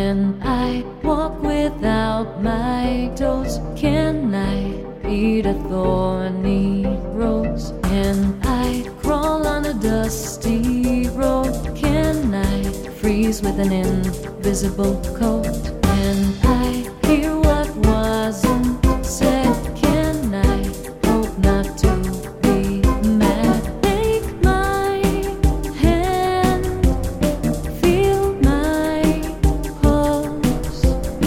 Can I walk without my toes? Can I eat a thorny rose? Can I crawl on a dusty road? Can I freeze with an invisible coat? Can I hear what wasn't said? Can I hope not to be mad? Take my hand, feel my pulse.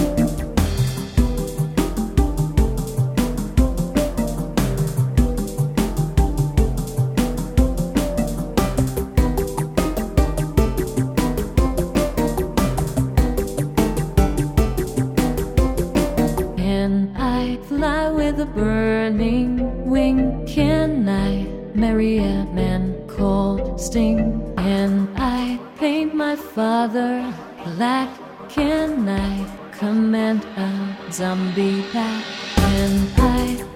Can I fly with a burning wing? Can I marry a man called Sting? Can I paint my father black? Can I command a zombie pack? Can I